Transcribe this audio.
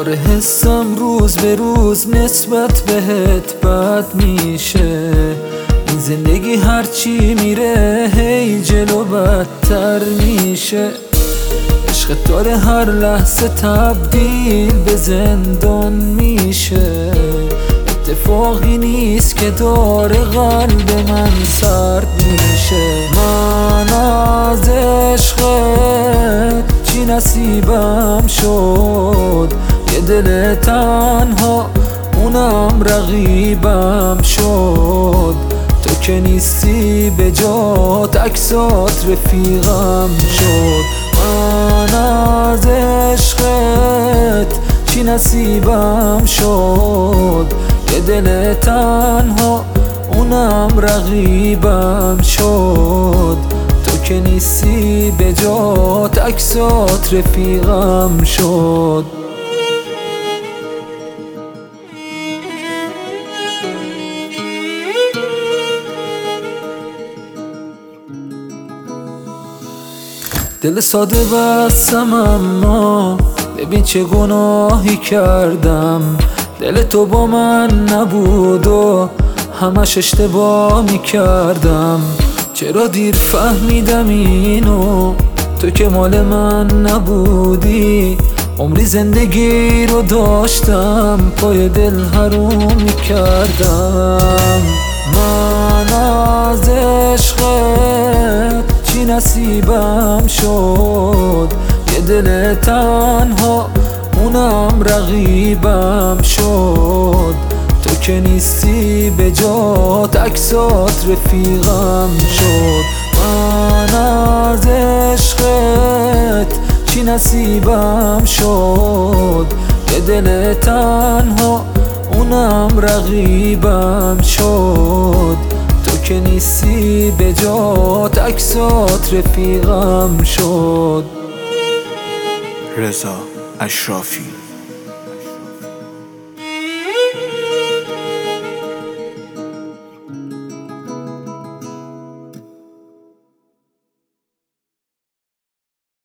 داره حسم روز به روز نسبت بهت بد میشه. این زندگی هرچی میره هی جلو بدتر میشه. عشق داره هر لحظه تبدیل به زندان میشه. اتفاقی نیست که داره قلب من سرد میشه. من از عشقت چی نصیبم شد، یه دل تنها اونم رقیبم شد. تو که نیستی به جات عکسات رفیقم شد. من از عشقت چی نصیبم شد، یه دل تنها اونم رقیبم شد. تو که نیستی به جات عکسات رفیقم شد. دل ساده بستم اما ببین چه گناهی کردم. دل تو با من نبود و همش اشتباه میکردم. چرا دیر فهمیدم اینو، تو که مال من نبودی. عمری زندگی رو داشتم پای دل حروم میکردم. من از عشقت چی نصیبم شد، یه دل تنها اونم رقیبم شد. تو که نیستی به جات عکسات رفیقم شد. من از عشقت چی نصیبم شد، یه دل تنها اونم رقیبم شد. تو که نیستی به جات عکسات رفیقم شد. رضا اشرافی.